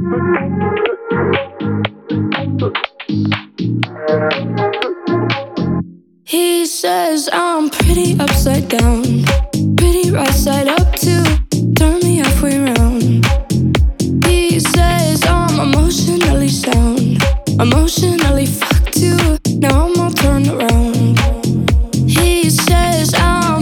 He says I'm pretty upside down, pretty right side up too. Turn me halfway round. He says I'm emotionally sound, emotionally fucked too. Now I'm all turned around. He says I'm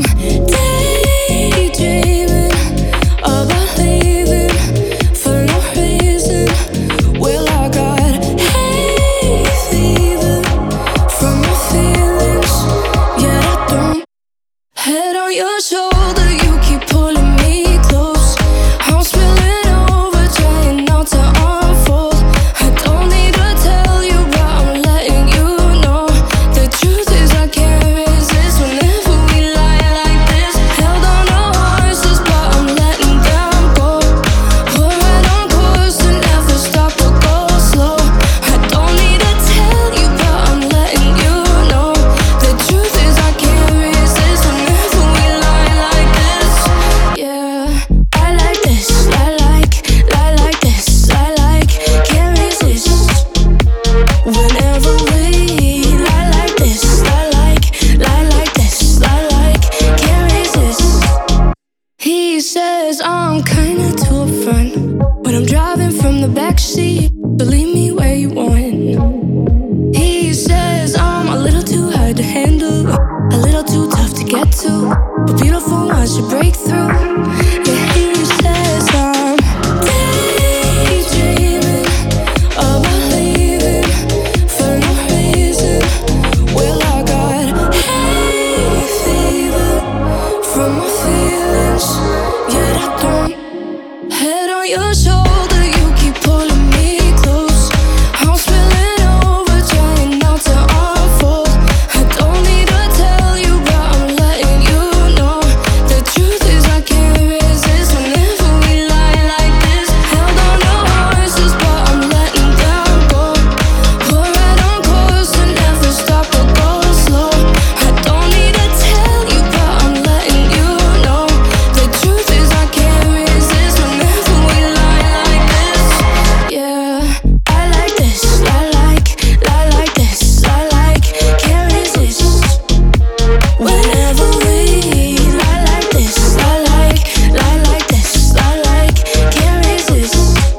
daydreaming about leaving for no reason. Well, I got hay fever from my feelings. Yeah, I don't. Head on your shoulder, you keep pulling me close. I'm spilling over, trying not to unfold. I don't need to tell you, but I'm letting you know. The truth is I can't resist whenever we lie like this. Held on to horses, but I'm letting them go. We're right on course to never stop or go slow. I don't need to tell you, but I'm letting you know. The truth is I can't resist whenever we lie like this. Yeah, I like this, I like this, I like, can't resist. Whenever we lie like this, I like this, I like, can't resist. He says I'm kinda too upfront when I'm driving from the backseat, so leave me where you want. He says I'm a little too hard to handle, a little too tough to get to, but beautiful once you break through. Yeah, he says I'm daydreaming about leaving for no reason. Well, I got hay fever from my feelings. Yeah, I don't. Head on your shoulder, you keep pulling me close. I'm spilling over, trying not to unfold. I don't need to tell you, but I'm letting you know. The truth is I can't resist whenever we lie like this. Held on to horses, but I'm letting them go. We're right on course to never stop or go slow. I don't need to tell you, but I'm letting you know. The truth is I can't resist whenever we lie like this. Yeah, I like this, I like this, I like, can't resist. Whenever we lie like this, I like this, I like, can't resist.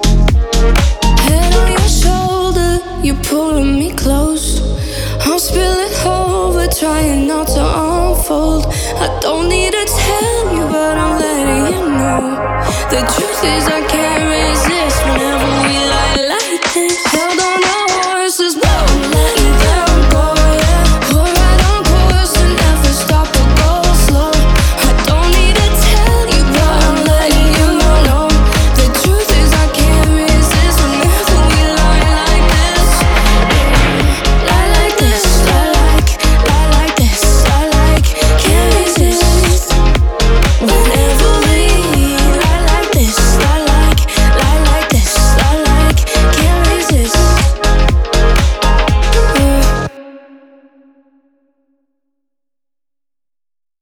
Head on your shoulder, you're pulling me close. I'm spilling over, trying not to unfold. I don't need to tell you, but I'm letting you know. The truth is I can't